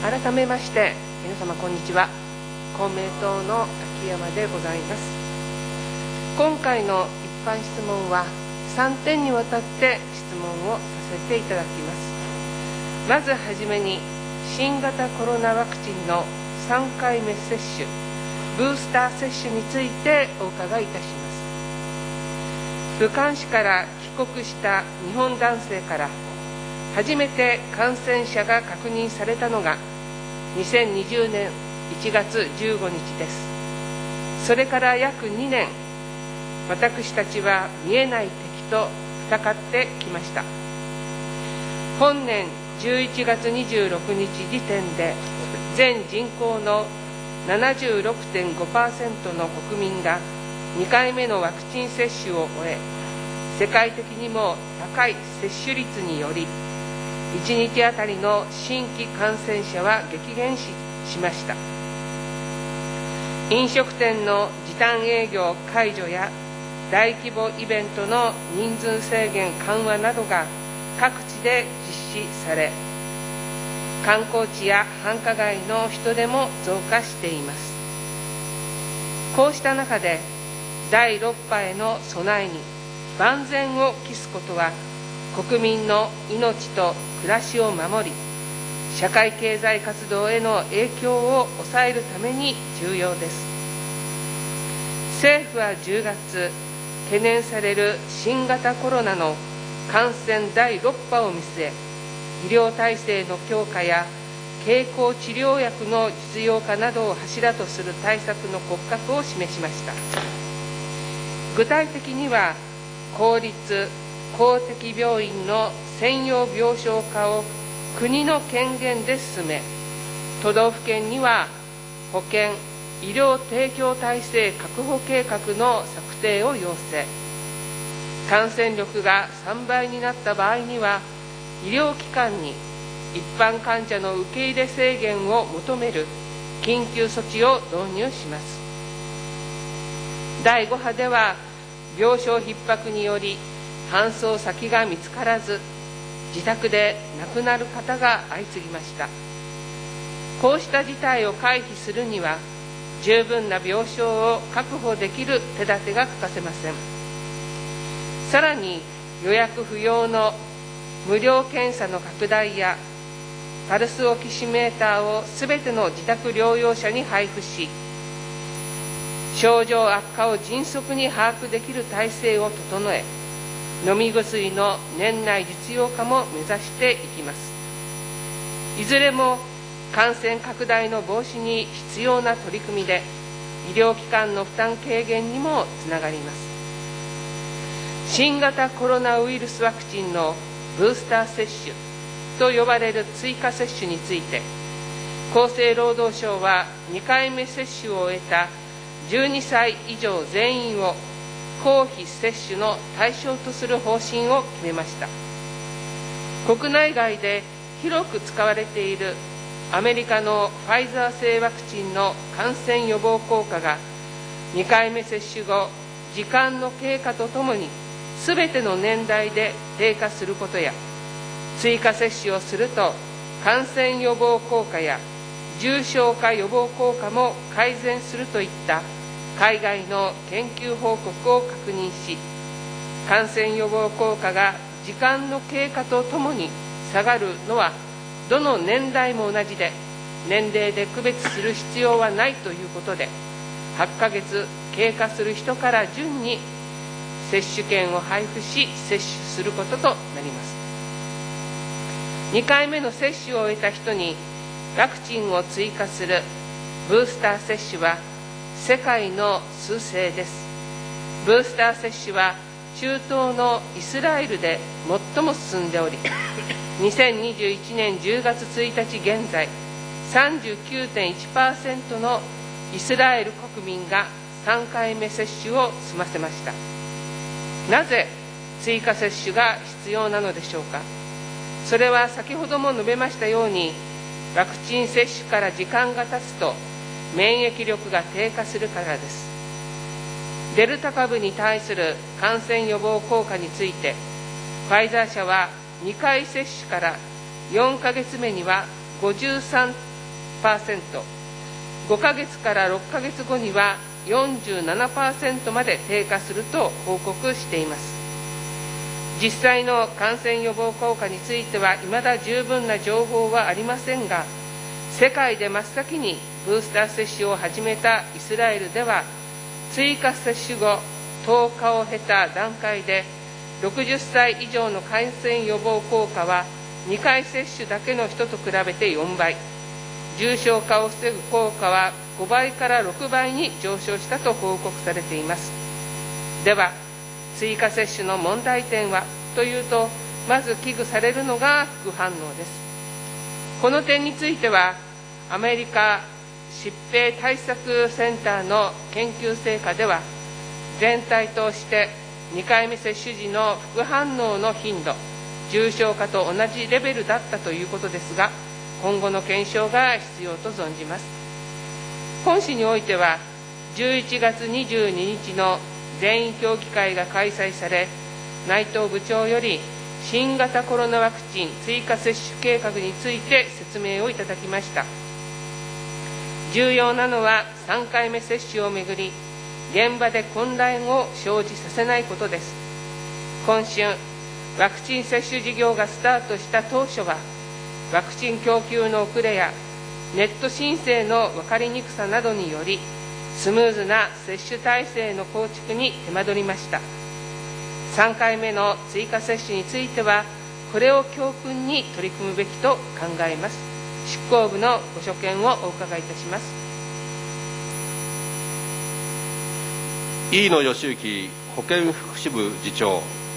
改めまして皆様こんにちは。公明党の秋山でございます。今回の一般質問は3点にわたって質問をさせていただきます。まずはじめに新型コロナワクチンの3回目接種、ブースター接種についてお伺いいたします。武漢市から帰国した日本男性から初めて感染者が確認されたのが2020年1月15日です。それから約2年、私たちは見えない敵と戦ってきました。本年11月26日時点で全人口の 76.5% の国民が2回目のワクチン接種を終え、世界的にも高い接種率により1日あたりの新規感染者は激減しました。飲食店の時短営業解除や大規模イベントの人数制限緩和などが各地で実施され、観光地や繁華街の人出も増加しています。こうした中で第6波への備えに万全を期すことは国民の命と暮らしを守り、社会経済活動への影響を抑えるために重要です。政府は10月、懸念される新型コロナの感染第6波を見据え、医療体制の強化や経口治療薬の実用化などを柱とする対策の骨格を示しました。具体的には、公立・公的病院の専用病床化を国の権限で進め、都道府県には保健・医療提供体制確保計画の策定を要請。感染力が3倍になった場合には、医療機関に一般患者の受け入れ制限を求める緊急措置を導入します。第5波では、病床逼迫により搬送先が見つからず、自宅で亡くなる方が相次ぎました。こうした事態を回避するには、十分な病床を確保できる手立てが欠かせません。さらに、予約不要の無料検査の拡大や、パルスオキシメーターをすべての自宅療養者に配布し、症状悪化を迅速に把握できる体制を整え、飲み薬の年内実用化も目指していきます。いずれも感染拡大の防止に必要な取り組みで、医療機関の負担軽減にもつながります。新型コロナウイルスワクチンのブースター接種と呼ばれる追加接種について、厚生労働省は2回目接種を終えた12歳以上全員を公費接種の対象とする方針を決めました。国内外で広く使われているアメリカのファイザー製ワクチンの感染予防効果が2回目接種後、時間の経過とともにすべての年代で低下することや、追加接種をすると感染予防効果や重症化予防効果も改善するといった海外の研究報告を確認し、感染予防効果が時間の経過とともに下がるのはどの年代も同じで、年齢で区別する必要はないということで、8ヶ月経過する人から順に接種券を配布し接種することとなります。2回目の接種を終えた人にワクチンを追加するブースター接種は世界の趨勢です。ブースター接種は中東のイスラエルで最も進んでおり、2021年10月1日現在、39.1% のイスラエル国民が3回目接種を済ませました。なぜ追加接種が必要なのでしょうか。それは先ほども述べましたように、ワクチン接種から時間が経つと免疫力が低下するからです。デルタ株に対する感染予防効果について、ファイザー社は2回接種から4ヶ月目には 53% 5ヶ月から6ヶ月後には 47% まで低下すると報告しています。実際の感染予防効果については未だ十分な情報はありませんが、世界で真っ先にブースター接種を始めたイスラエルでは、追加接種後10日を経た段階で60歳以上の感染予防効果は2回接種だけの人と比べて4倍、重症化を防ぐ効果は5倍から6倍に上昇したと報告されています。では、追加接種の問題点はというと、まず危惧されるのが副反応です。この点については、アメリカ疾病対策センターの研究成果では、全体として2回目接種時の副反応の頻度、重症化と同じレベルだったということですが、今後の検証が必要と存じます。本市においては、11月22日の全員協議会が開催され、内藤部長より新型コロナワクチン追加接種計画について説明をいただきました。重要なのは3回目接種をめぐり、現場で混乱を生じさせないことです。今春、ワクチン接種事業がスタートした当初は、ワクチン供給の遅れやネット申請の分かりにくさなどにより、スムーズな接種体制の構築に手間取りました。3回目の追加接種については、これを教訓に取り組むべきと考えます。執行部のご所見をお伺いいたします。 飯野義之保健福祉部次長。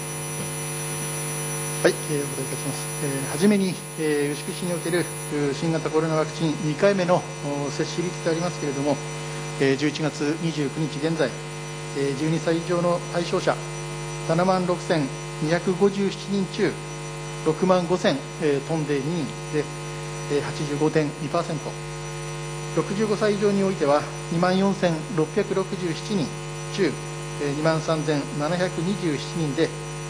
はい、お答えいたします。はじめに、牛久市における新型コロナワクチン2回目の接種率でありますけれども、11月29日現在、12歳以上の対象者76,257人中65,000飛んで2人で 85.2%、65歳以上においては24,667人中23,727人で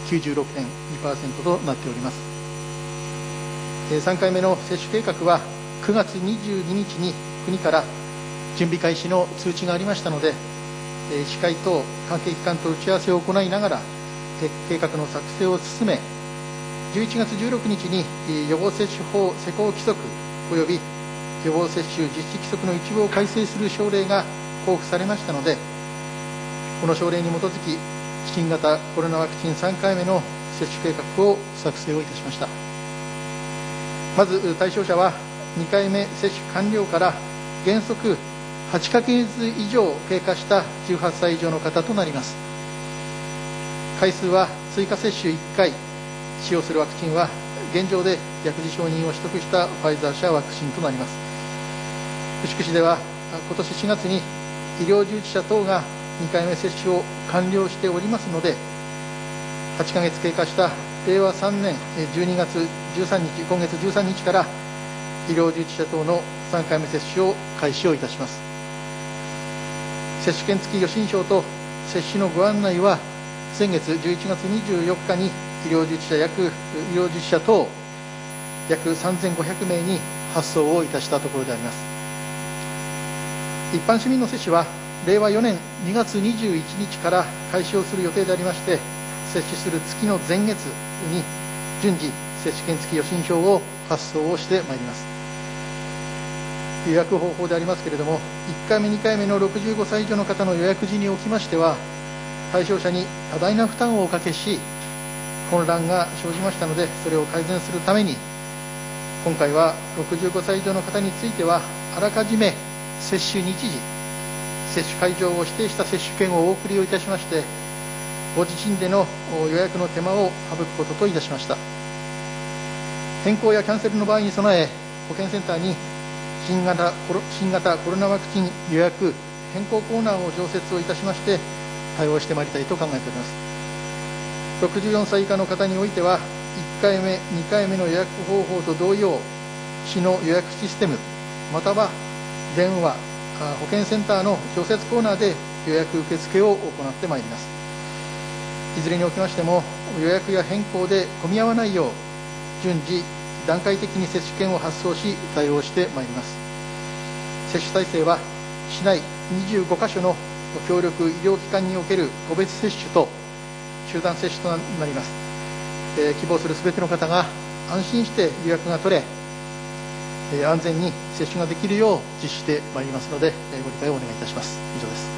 96.2% となっております。3回目の接種計画は9月22日に国から準備開始の通知がありましたので、医師会等関係機関と打ち合わせを行いながら計画の作成を進め、11月16日に予防接種法施行規則及び予防接種実施規則の一部を改正する省令が公布されましたので、この省令に基づき新型コロナワクチン3回目の接種計画を作成をいたしました。まず対象者は2回目接種完了から原則8ヶ月以上経過した18歳以上の方となります。回数は追加接種1回、使用するワクチンは現状で薬事承認を取得したファイザー社ワクチンとなります。牛久市では今年4月に医療従事者等が2回目接種を完了しておりますので、8ヶ月経過した令和3年12月13日、今月13日から医療従事者等の3回目接種を開始をいたします。接種券付き予診票と接種のご案内は先月11月24日に医療従事者等約3500名に発送をいたしたところであります。一般市民の接種は令和4年2月21日から開始をする予定でありまして、接種する月の前月に順次接種券付き予診票を発送をしてまいります。予約方法でありますけれども、1回目2回目の65歳以上の方の予約時におきましては、対象者に多大な負担をおかけし混乱が生じましたので、それを改善するために今回は65歳以上の方についてはあらかじめ接種日時、接種会場を指定した接種券をお送りをいたしまして、ご自身での予約の手間を省くことといたしました。変更やキャンセルの場合に備え、保健センターに新型コロナワクチン予約変更コーナーを常設をいたしまして対応してまいりたいと考えております。64歳以下の方においては1回目2回目の予約方法と同様、市の予約システムまたは電話保健センターの常設コーナーで予約受付を行ってまいります。いずれにおきましても予約や変更で混み合わないよう順次段階的に接種券を発送し対応してまいります。 接種体制は市内25カ所の協力医療機関における個別接種と集団接種となります。希望するすべての方が安心して予約が取れ、安全に接種ができるよう実施してまいりますので、ご理解をお願いいたします。以上です。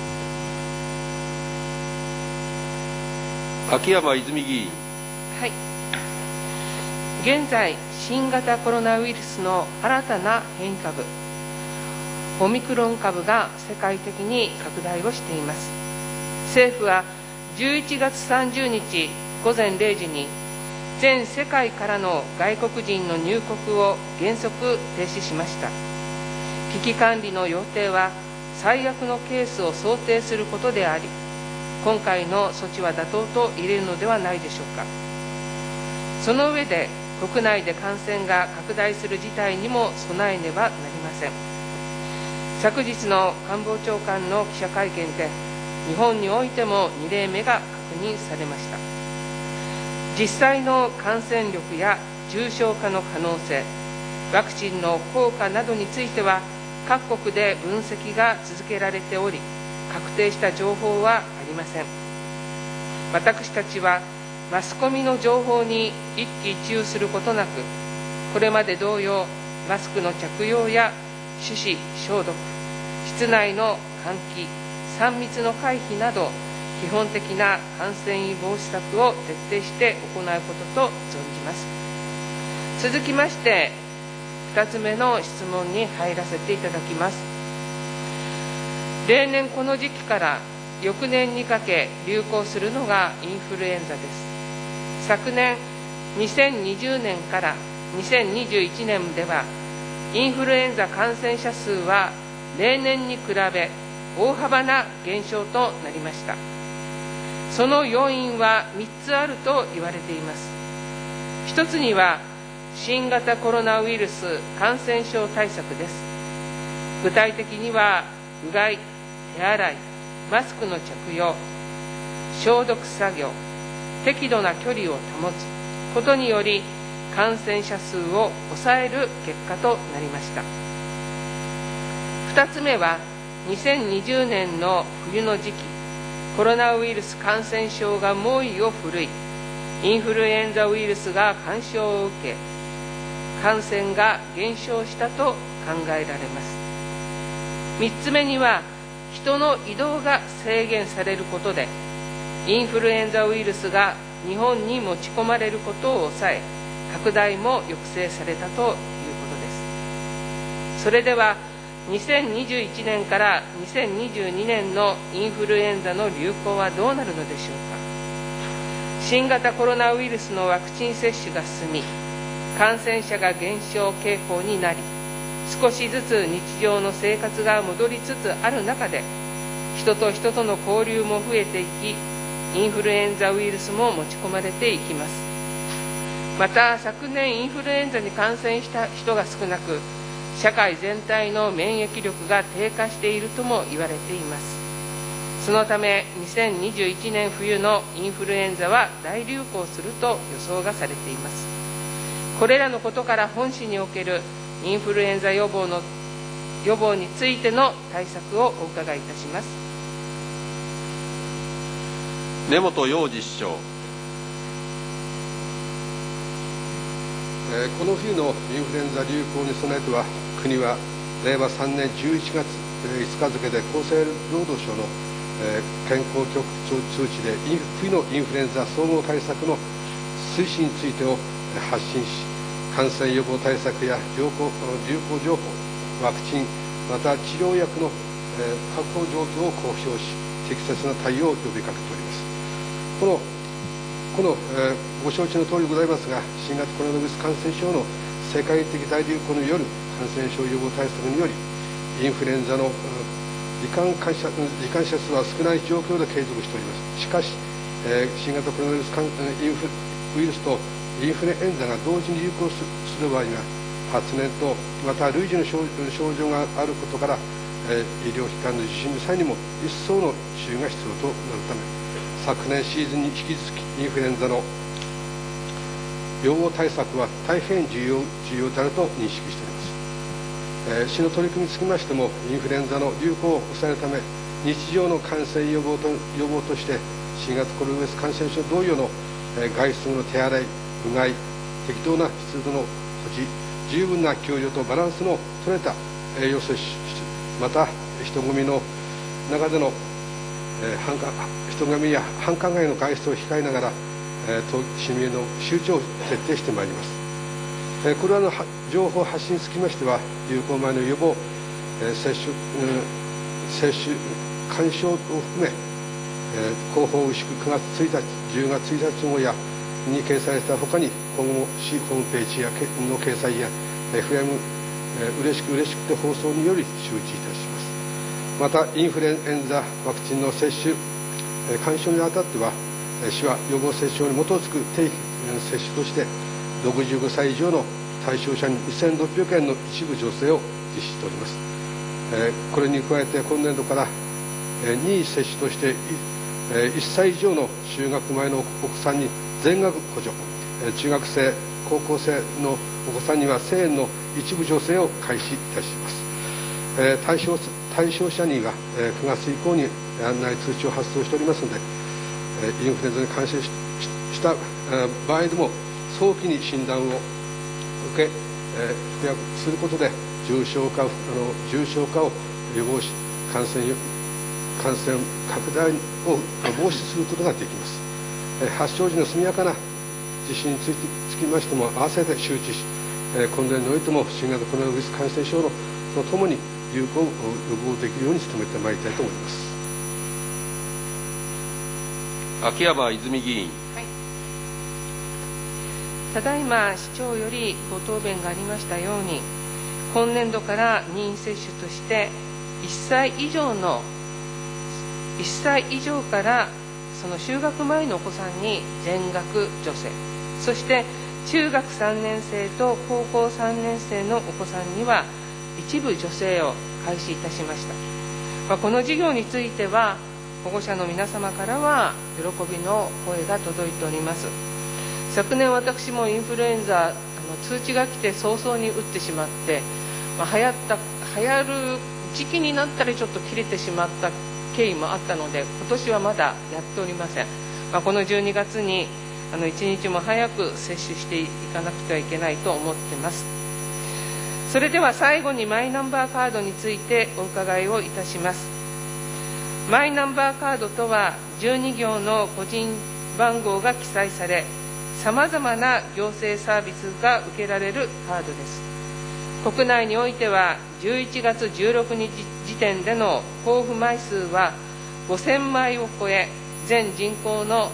秋山泉議員。 はい。現在、新型コロナウイルスの新たな変異株、オミクロン株が世界的に拡大をしています。政府は11月30日午前0時に、全世界からの外国人の入国を原則停止しました。危機管理の要諦は最悪のケースを想定することであり、今回の措置は妥当と言えるのではないでしょうか。その上で、国内で感染が拡大する事態にも備えねばなりません。昨日の官房長官の記者会見で、日本においても2例目が確認されました。実際の感染力や重症化の可能性、ワクチンの効果などについては、各国で分析が続けられており、確定した情報はありません。私たちはマスコミの情報に一喜一憂することなく、これまで同様、マスクの着用や手指消毒、室内の換気、3密の回避など、基本的な感染防止策を徹底して行うことと存じます。続きまして、2つ目の質問に入らせていただきます。例年この時期から翌年にかけ流行するのがインフルエンザです。昨年2020年から2021年では、インフルエンザ感染者数は例年に比べ大幅な減少となりました。その要因は3つあると言われています。1つには新型コロナウイルス感染症対策です。具体的には、うがい、手洗い、マスクの着用、消毒作業、適度な距離を保つことにより、感染者数を抑える結果となりました。2つ目は、2020年の冬の時期、コロナウイルス感染症が猛威を振るい、インフルエンザウイルスが干渉を受け、感染が減少したと考えられます。3つ目には、人の移動が制限されることで、インフルエンザウイルスが日本に持ち込まれることを抑え、拡大も抑制されたということです。それでは、2021年から2022年のインフルエンザの流行はどうなるのでしょうか。新型コロナウイルスのワクチン接種が進み、感染者が減少傾向になり、少しずつ日常の生活が戻りつつある中で、人と人との交流も増えていき、インフルエンザウイルスも持ち込まれていきます。また、昨年インフルエンザに感染した人が少なく、社会全体の免疫力が低下しているとも言われています。そのため、2021年冬のインフルエンザは大流行すると予想がされています。これらのことから本市におけるインフルエンザ予防についての対策をお伺いいたします。 根本洋次首相。 この冬のインフルエンザ流行に備えては、国は令和3年11月5日付で厚生労働省の健康局長通知で冬のインフルエンザ総合対策の推進についてを発信し、感染予防対策や流行情報、ワクチン、また治療薬の確保状況を公表し、適切な対応を呼びかけております。ご承知のとおりございますが、新型コロナウイルス感染症の世界的大流行による感染症予防対策により、インフルエンザの罹患者数は少ない状況で継続しております。しかし、新型コロナウイルスとインフルエンザが同時に流行する場合には、発熱とまた類似の症状があることから、医療機関の受診の際にも一層の注意が必要となるため、昨年シーズンに引き続きインフルエンザの予防対策は大変重要であると認識しております。 市の取り組みにつきましても、インフルエンザの流行を抑えるため、日常の感染予防として、新型コロナウイルス感染症同様の外出後の手洗い、うがい、適当な湿度の保持、十分な給与とバランスの取れた栄養摂取、また人混みの中での人混みや繁華街の外出を控えながら、市民への周知を徹底してまいります。これらの情報発信につきましては、流行前の予防、接種勧奨を含め、広報牛久9月1日、10月1日号やに掲載したほかに、今後も市ホームページの掲載や FM 嬉しくて放送により周知いたします。また、インフルエンザワクチンの接種勧奨にあたっては、市は予防接種に基づく定期接種として、65歳以上の対象者に2600円の一部助成を実施しております。これに加えて、今年度から任意接種として1歳以上の就学前のお子さんに全額補助、中学生、高校生のお子さんには1000円の一部助成を開始いたします。対象者には9月以降に案内通知を発送しておりますので、インフルエンザに感染した場合でも早期に診断を受け、服薬することで重症化を予防し、感染拡大を防止することができます。発症時の速やかな実施につきましても合わせて周知し、今年においても新型コロナウイルス感染症とともに流行を予防できるように努めてまいりたいと思います。 秋山泉議員。 ただいま市長よりご答弁がありましたように、今年度から任意接種として1歳以上からその就学前のお子さんに全額助成、そして中学3年生と高校3年生のお子さんには一部助成を開始いたしました。この事業については保護者の皆様からは喜びの声が届いております。昨年私もインフルエンザ通知が来て早々に打ってしまって、流行る時期になったらちょっと切れてしまった経緯もあったので、今年はまだやっておりません。この12月に一日も早く接種していかなくてはいけないと思っています。それでは最後にマイナンバーカードについてお伺いをいたします。マイナンバーカードとは12行の個人番号が記載され、さまざまな行政サービスが受けられるカードです。国内においては11月16日時点での交付枚数は5000枚を超え、全人口の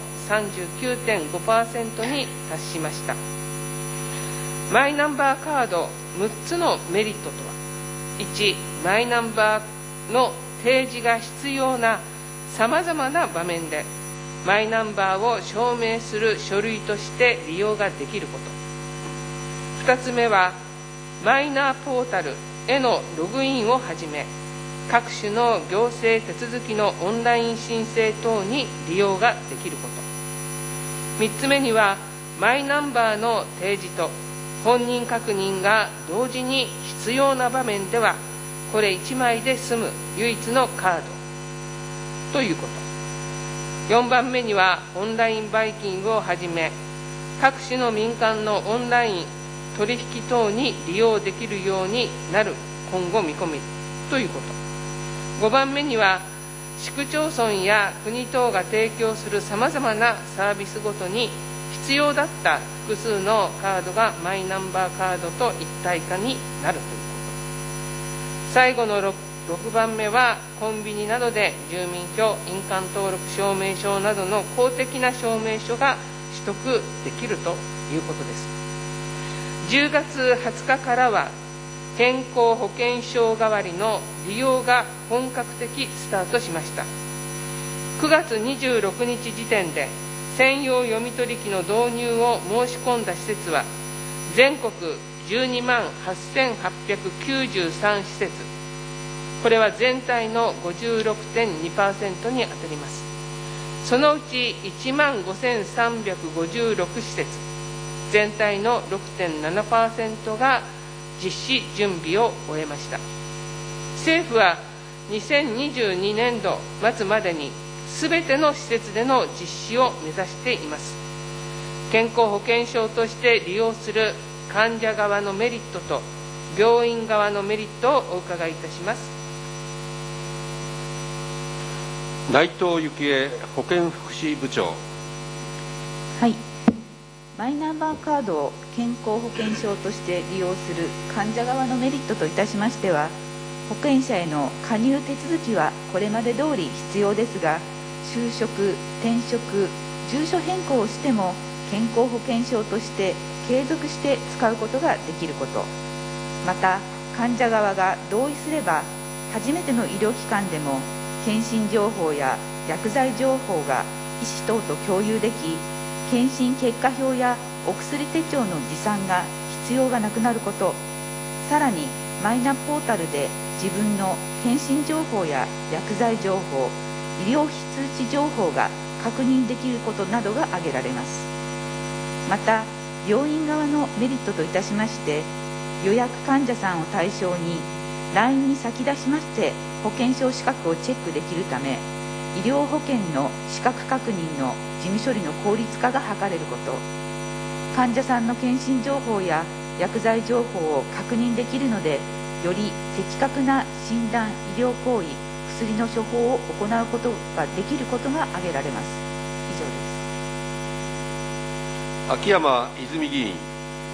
39.5% に達しました。マイナンバーカード6つのメリットとは、1、マイナンバーの提示が必要なさまざまな場面でマイナンバーを証明する書類として利用ができること。2つ目は、マイナーポータルへのログインをはじめ、各種の行政手続きのオンライン申請等に利用ができること。3つ目には、マイナンバーの提示と本人確認が同時に必要な場面では、これ1枚で済む唯一のカードということ。4番目には、オンラインバイキングをはじめ、各種の民間のオンライン取引等に利用できるようになる今後見込みということ。5番目には、市区町村や国等が提供するさまざまなサービスごとに必要だった複数のカードがマイナンバーカードと一体化になるということ。最後の 6番目は、コンビニなどで住民票、印鑑登録証明書などの公的な証明書が取得できるということです。10月20日からは、健康保険証代わりの利用が本格的スタートしました。9月26日時点で、専用読み取り機の導入を申し込んだ施設は、全国12万8893施設、これは全体の 56.2% に当たります。そのうち1万5356施設、全体の 6.7% が実施準備を終えました。政府は2022年度末までにすべての施設での実施を目指しています。健康保険証として利用する患者側のメリットと病院側のメリットをお伺いいたします。 内藤幸恵保健福祉部長。 はい、マイナンバーカードを健康保険証として利用する患者側のメリットといたしましては、保険者への加入手続きはこれまで通り必要ですが、就職、転職、住所変更をしても健康保険証として継続して使うことができること、また患者側が同意すれば初めての医療機関でも検診情報や薬剤情報が医師等と共有でき、検診結果表やお薬手帳の持参が必要がなくなること、さらにマイナポータルで自分の検診情報や薬剤情報、医療費通知情報が確認できることなどが挙げられます。また病院側のメリットといたしまして、予約患者さんを対象に LINE に先出しまして保険証資格をチェックできるため、医療保険の資格確認の事務処理の効率化が図れること、患者さんの検診情報や薬剤情報を確認できるので、より的確な診断、医療行為、薬の処方を行うことができることが挙げられます。以上です。 秋山泉議員。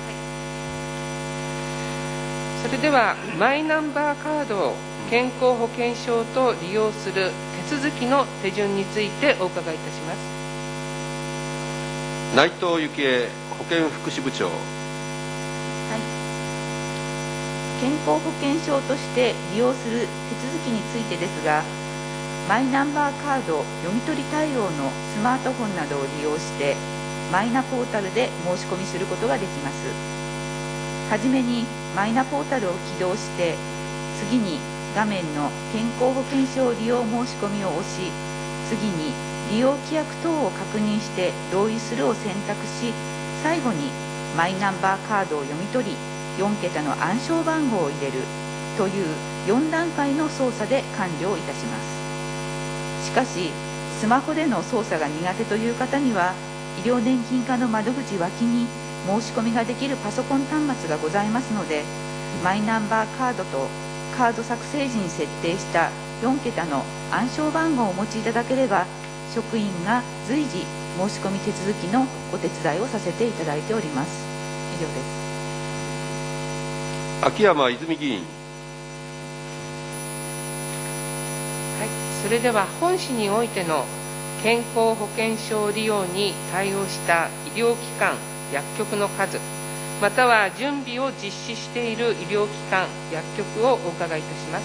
それではマイナンバーカードを健康保険証と利用する手続きの手順についてお伺いいたします。 内藤幸恵保健福祉部長。 健康保険証として利用する手続きについてですが、マイナンバーカード読み取り対応のスマートフォンなどを利用してマイナポータルで申し込みすることができます。はじめにマイナポータルを起動して、次に画面の健康保険証利用申し込みを押し、次に利用規約等を確認して同意するを選択し、最後にマイナンバーカードを読み取り4桁の暗証番号を入れるという4段階の操作で完了いたします。しかしスマホでの操作が苦手という方には、医療年金課の窓口脇に申し込みができるパソコン端末がございますので、マイナンバーカードとカード作成時に設定した4桁の暗証番号をお持ちいただければ、職員が随時申し込み手続きのお手伝いをさせていただいております。以上です。 秋山泉議員。 はい、それでは本市においての健康保険証利用に対応した医療機関、薬局の数、または準備を実施している医療機関、薬局をお伺いいたします。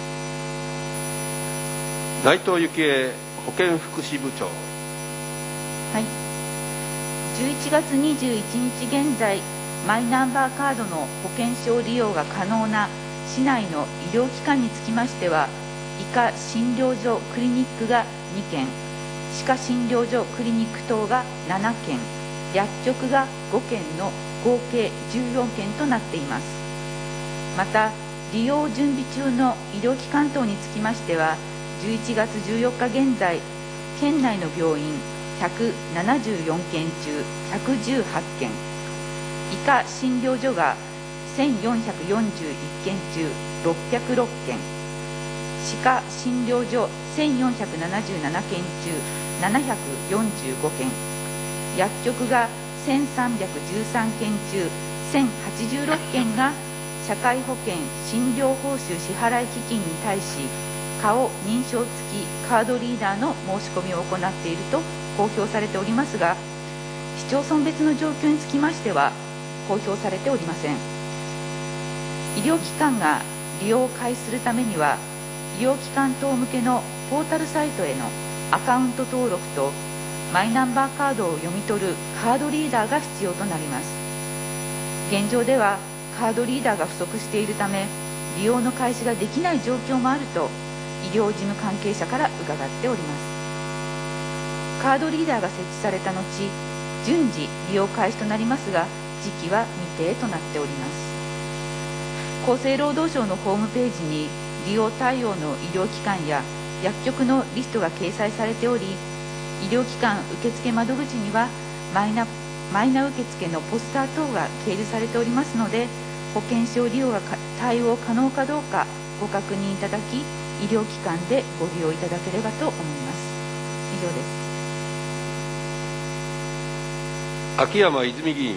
内藤幸恵保健福祉部長。 はい、11月21日現在、マイナンバーカードの保険証利用が可能な市内の医療機関につきましては、医科診療所クリニックが2件、歯科診療所クリニック等が7件、薬局が5件の合計14件となっています。また利用準備中の医療機関等につきましては、11月14日現在、県内の病院174件中118件、医科診療所が1441件中606件、歯科診療所1477件中745件、薬局が1313件中1086件が社会保険診療報酬支払基金に対し、顔認証付きカードリーダーの申し込みを行っていると公表されておりますが、市町村別の状況につきましては公表されておりません。医療機関が利用を開始するためには、医療機関等向けのポータルサイトへのアカウント登録とマイナンバーカードを読み取るカードリーダーが必要となります。現状ではカードリーダーが不足しているため、利用の開始ができない状況もあると医療事務関係者から伺っております。カードリーダーが設置された後、順次利用開始となりますが、時期は未定となっております。 厚生労働省のホームページに利用対応の医療機関や薬局のリストが掲載されており、医療機関受付窓口にはマイナ受付のポスター等が掲示されておりますので、保険証利用が対応可能かどうかご確認いただき、医療機関でご利用いただければと思います。以上です。 秋山泉議員。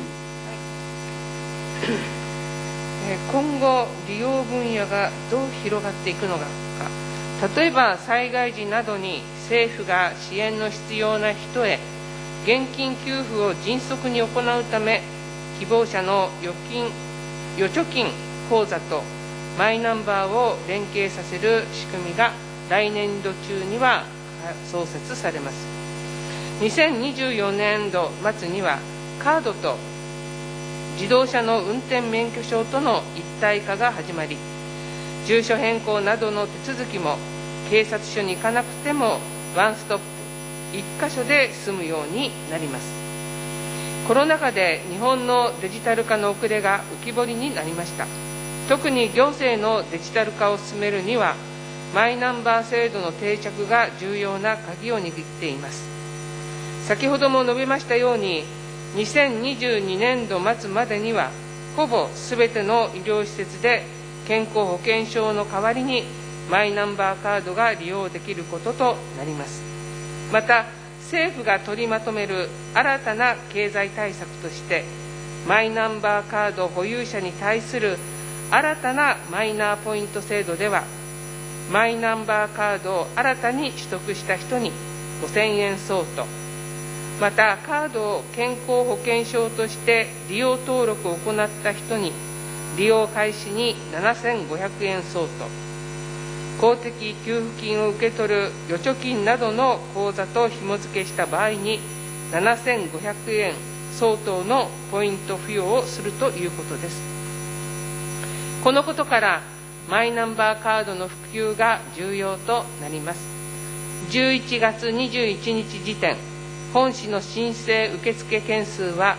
今後、利用分野がどう広がっていくのか、例えば災害時などに政府が支援の必要な人へ現金給付を迅速に行うため、希望者の預貯金口座とマイナンバーを連携させる仕組みが来年度中には創設されます。2024年度末にはカードと自動車の運転免許証との一体化が始まり、住所変更などの手続きも警察署に行かなくてもワンストップ一箇所で済むようになります。コロナ禍で日本のデジタル化の遅れが浮き彫りになりました。特に行政のデジタル化を進めるには、マイナンバー制度の定着が重要な鍵を握っています。先ほども述べましたように、2022年度末までには、ほぼすべての医療施設で健康保険証の代わりにマイナンバーカードが利用できることとなります。また、政府が取りまとめる新たな経済対策として、マイナンバーカード保有者に対する新たなマイナーポイント制度では、マイナンバーカードを新たに取得した人に5000円相当、またカードを健康保険証として利用登録を行った人に利用開始に7500円相当、公的給付金を受け取る預貯金などの口座と紐付けした場合に7500円相当のポイント付与をするということです。このことからマイナンバーカードの普及が重要となります。11月21日時点、本市の申請受付件数は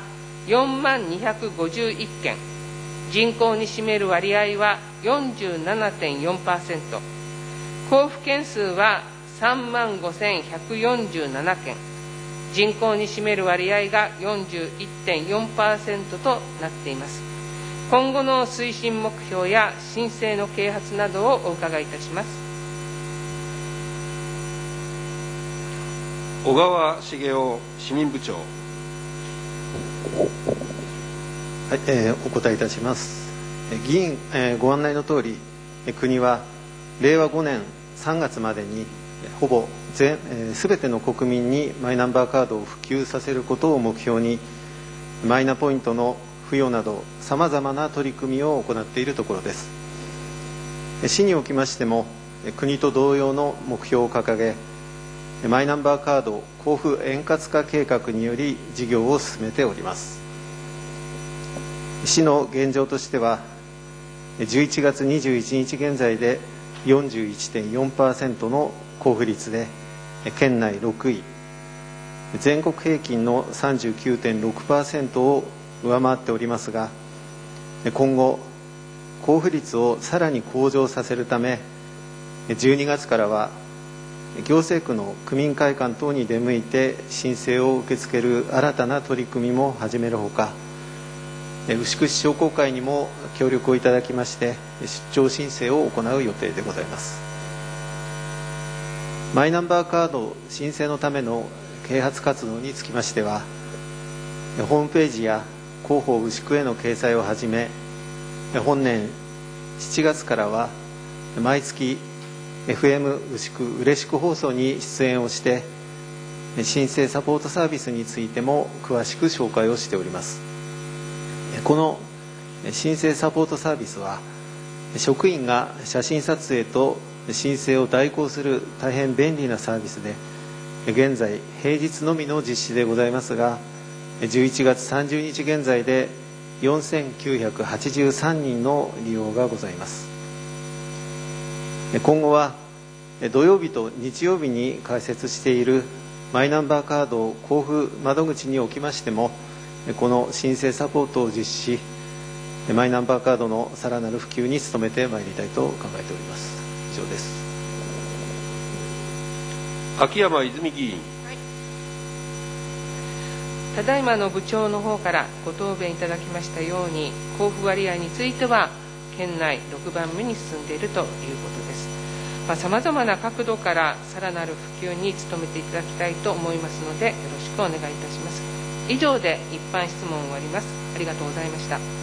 4251件、人口に占める割合は 47.4%、交付件数は35,147件、人口に占める割合が 41.4% となっています。今後の推進目標や申請の啓発などをお伺いいたします。 小川茂雄市民部長。 はい、お答えいたします。議員、ご案内のとおり、国は令和5年3月までにほぼすべての国民にマイナンバーカードを普及させることを目標に、マイナポイントの付与などさまざまな取り組みを行っているところです。市におきましても国と同様の目標を掲げ、マイナンバーカード交付円滑化計画により事業を進めております。市の現状としては、11月21日現在で 41.4% の交付率で県内6位、全国平均の 39.6% を上回っておりますが、今後交付率をさらに向上させるため、12月からは行政区の区民会館等に出向いて申請を受け付ける新たな取り組みも始めるほか、牛久市商工会にも協力をいただきまして出張申請を行う予定でございます。マイナンバーカード申請のための啓発活動につきましては、ホームページや広報牛久への掲載をはじめ、本年7月からは毎月 FM 牛久うれしく放送に出演をして、申請サポートサービスについても詳しく紹介をしております。この申請サポートサービスは、職員が写真撮影と申請を代行する大変便利なサービスで、現在平日のみの実施でございますが、11月30日現在で4983人の利用がございます。今後は土曜日と日曜日に開設しているマイナンバーカード交付窓口におきましても、この申請サポートを実施し、 マイナンバーカードのさらなる普及に努めてまいりたいと考えております。以上です。 秋山泉議員。 ただいまの部長の方からご答弁いただきましたように、交付割合については県内6番目に進んでいるということです。さまざまな角度からさらなる普及に努めていただきたいと思いますので、よろしくお願いいたします。以上で一般質問を終わります。ありがとうございました。